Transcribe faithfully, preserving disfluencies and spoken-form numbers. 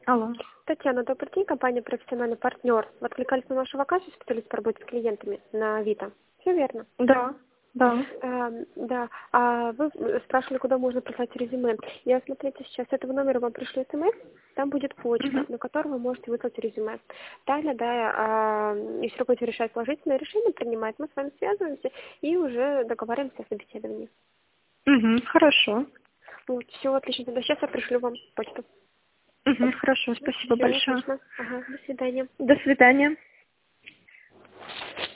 Алло. Татьяна, добрый день. Компания «Профессиональный партнер». Вы откликались на нашу вакансию специалист по работе с клиентами на Авито. Все верно? Да, да. Эм, да. А вы спрашивали, куда можно прислать резюме. Я, смотрите, сейчас с этого номера вам пришлю смс. Там будет почта, Мгм. на которую вы можете выслать резюме. Далее, да, а, если вы будете решать положительное решение, принимать, мы с вами связываемся и уже договариваемся о собеседовании. Мгм. Хорошо. Вот, все отлично. Тогда сейчас я пришлю вам почту. Мгм. Хорошо, спасибо Все большое. отлично. Ага, до свидания. До свидания.